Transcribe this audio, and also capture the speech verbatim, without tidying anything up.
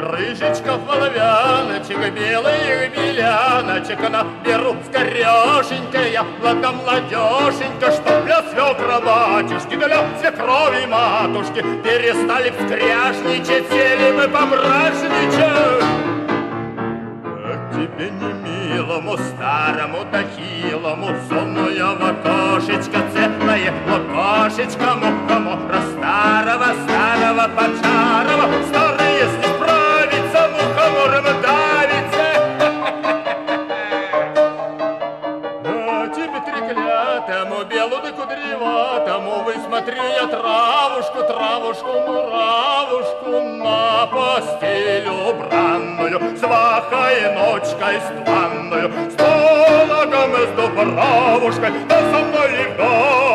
рыжечков, воловяночек, белых беляночек наберу скорешенькая, млада младешенька, чтоб для свекра батюшки, для свекрови матушки перестали вскряжничать, сели бы помрачничать. Тебе не милому, старому да хилому, сонная в окошечко, целое окошечко, мухому, старого, старого, поджарого, старый, если справится, мухомором давится. А тебе треклятому, белу да кудреватому, высмотрю я травушку, травушку, муравушку на постель убранную, свахой ночкой странную, с пологом и с дубравушкой, да со мной легко.